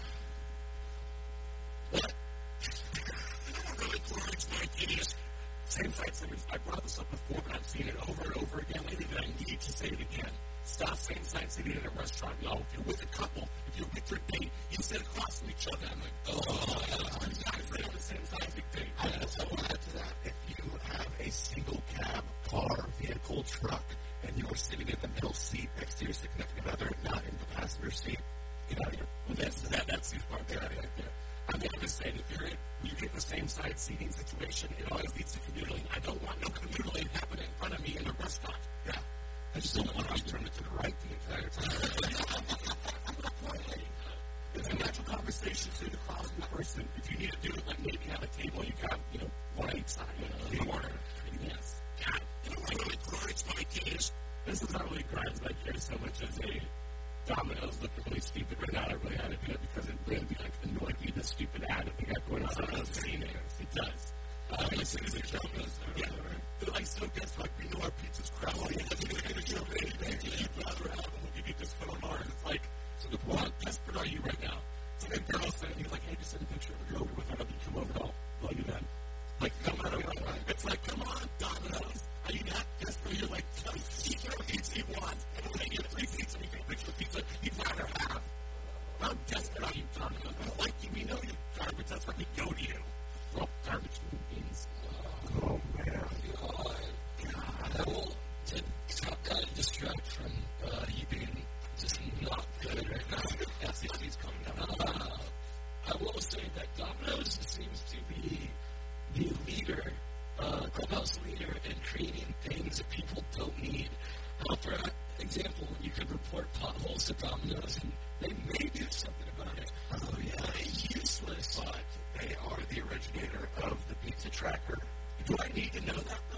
What? You know what really grinds my gears? Same-side cities. I brought this up before, but I've seen it over and over again lately that I need to say it again. Stop same-side city at a restaurant, y'all. If you're with a couple, if you're with your date, you sit across from each other. I'm like, I'm not afraid of the same-side thing. I also want to add to that, if you have a single cab, car, vehicle, truck, and you are sitting in the middle seat next to your significant other, not in the passenger seat, get out of here. Well, that's the part there. I'm just saying, if you get the same side seating situation, it always leads to canoodling. I don't want no canoodling happening in front of me in a restaurant. Yeah. I just don't want to turn it to the right the entire time. It's a natural conversation sitting across from the person. If you need to do it, like maybe have a table, you got, one on each side, in corner. Yes. God, you know what really grinds my gears? This is not really grinds my gears so much as a Domino's looking really stupid right now. I really had to do it because it really annoyed me, the stupid ad that they got going on. I've seen it. It does. As soon as it's Domino's, they're like, so guess what? We know our pizza's crap. Oh, yeah, that's going to show anything you'd rather have, and we'll give you this put on ours. It's like, so how desperate are you right now? It's like a girl saying, he's like, hey, just send a picture of a girl with her, you come over, I'll blow you then. Like, come on, it's like, come on, Domino's. Are you not desperate? You're like, eat your pizza you want. And when they give 3 pizza and you get a picture of pizza you'd rather have. How desperate are you, Domino's? We don't like you. We know you're garbage. That's why we go to you. Well, garbage beans. Oh, man. Well, to distract from you being just not good right now, SEC's coming down. I will say that Domino's seems to be the leader, clubhouse leader, and creating things that people don't need. For example, you could report potholes to Domino's, and they may do something about it. Oh, yeah. Useless. But they are the originator of the pizza tracker. Do I need to know that, though?